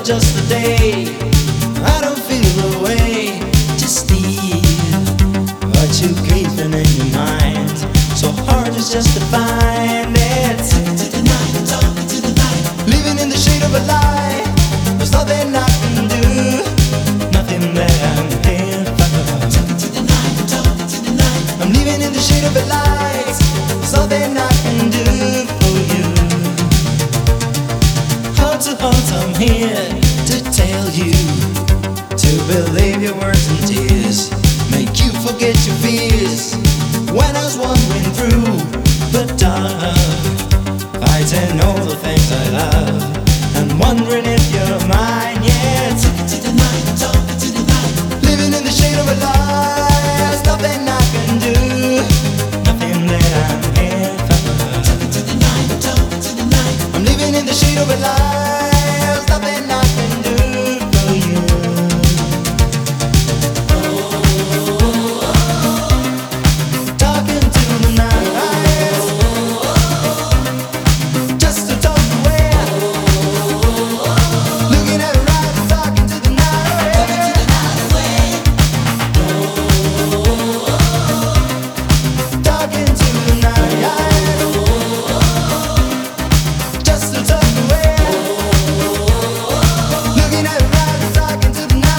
just a day. I don't feel the way. Just leave what you keeping in your mind. So hard it's just to find it. Talking to the night, talking to the night. Living in the shade of a lie. There's nothing I can do, nothing that I'm here for. Talking to the night, talking to the night. I'm living in the shade of a light. There's nothing I can do for you. Heart to heart, I'm here to tell you to believe your words and tears, make you forget your fears. When I was wandering through the dark, fighting all the things I love, and wondering if you're mine, yeah. Talking to the night, talking to the night. Living in the shade of a lie. There's nothing I can do, nothing that I'm here for. Talking to the night, talking to the night. I'm living in the shade of a lie. There's nothing I can do for you. Talking to the night, just to talk away. Looking at her eyes and talking to the night, talking to the night, just to talk away. Looking at her eyes and talking to the night.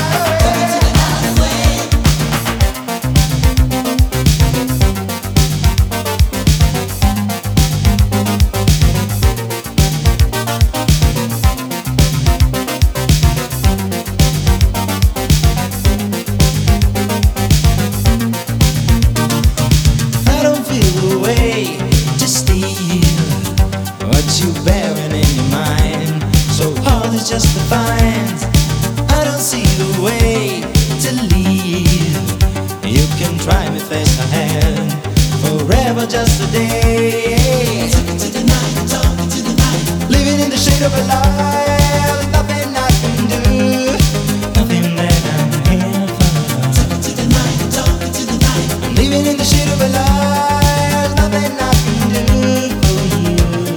I don't feel the way, just steal what you bearing in your mind. So hard it's just to find. I don't see the way to leave. You can try me face ahead, forever just a day. Talking to the night, talking to the night. Living in the shade of a lie. There's nothing I can do, nothing that I'm here for. Talking to the night, talking to the night. I'm living in the shade of a lie. There's nothing I can do for you.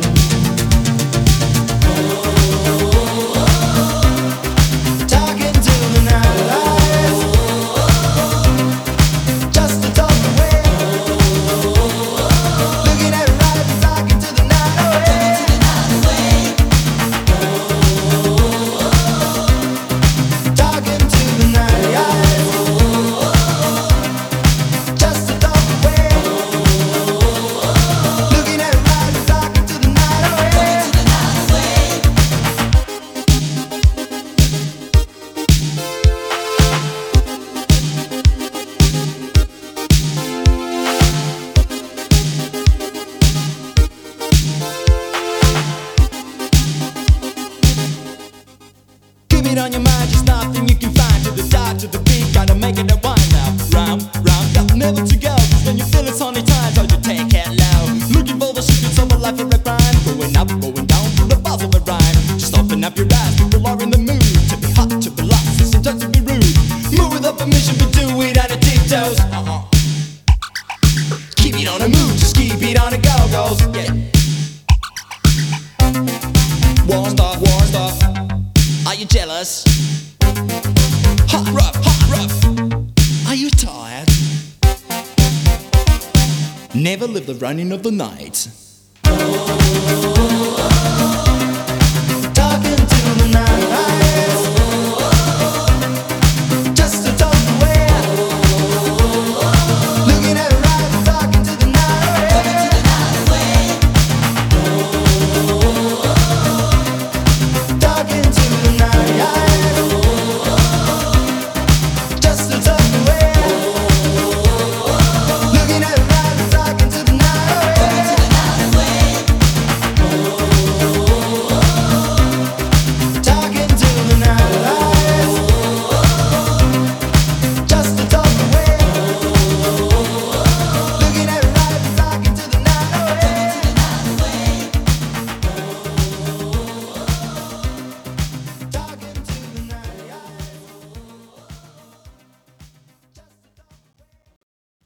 Talking to the night, just to talk away. Looking at her eyes and talking to the night away. Talking to the night, just to talk away. Looking at her eyes and talking to the night away. Keep it on your mind, just nothing you can find. To the top, to the beat, gotta make it a wind now. Round, round, got never to go. Cause when you feel it's only time, so you take it low. Looking for the secrets of a life of a crime. Going up, going down to the buzz of a rhyme. Just open up your eyes, people are in the mood. To be hot, to be lost, and sometimes to be rude. Move without permission, but do it on the tiptoes. Keep it on the move, just keep it on the go-go's. Yeah. Warm stuff, warm stuff. Are you jealous? Hot rough, hot rough. Are you tired? Never live the running of the night.